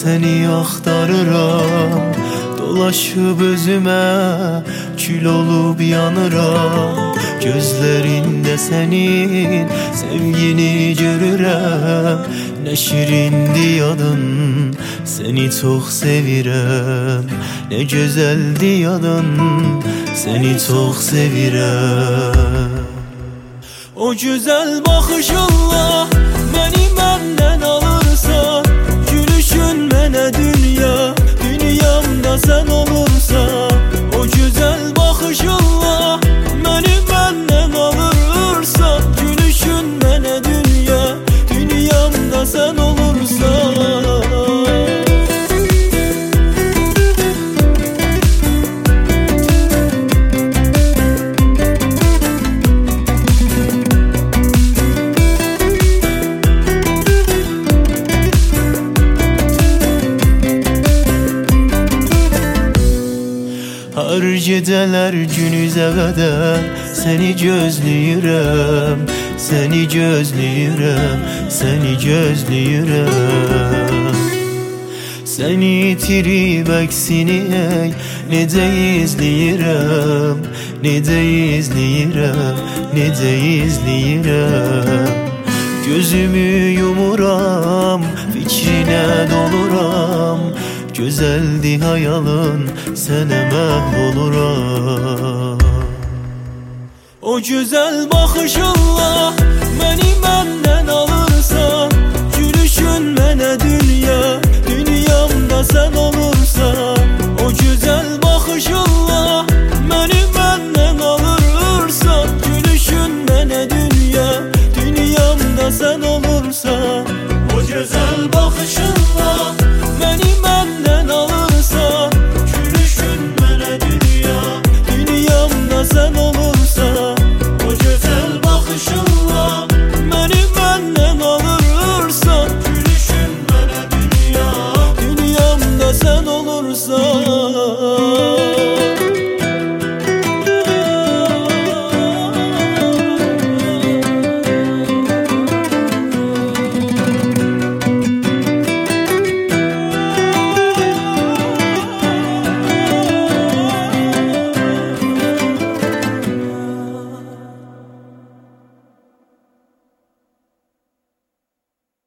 seni axtarıram, dolaşıb özümə kül olub yanıram. Gözlərində sənin sevgini görürəm, nə şirindir yadın, seni çox sevirəm. Nə gözəldir yadın, seni çox sevirəm. O güzel baxışınla məni məndən alırsan, gülüşün mənə dünya, dünyamda sən olursan. O güzel baxışınla məni məndən alırsan, gülüşün mənə dünya, dünyamda sən olursan. Her geceler günüze kadar seni gözləyirəm, seni gözləyirəm, seni gözləyirəm. Seni itirib əksini ey, necə izləyirəm, necə izləyirəm, necə izləyirəm. Gözümü yumuram, fikrinə doluram, güzeldi hayalın, sənə məhv oluram. O güzel baxışınla məni məndən alırsan, gülüşün mənə dünya, dünyamda sən olursan.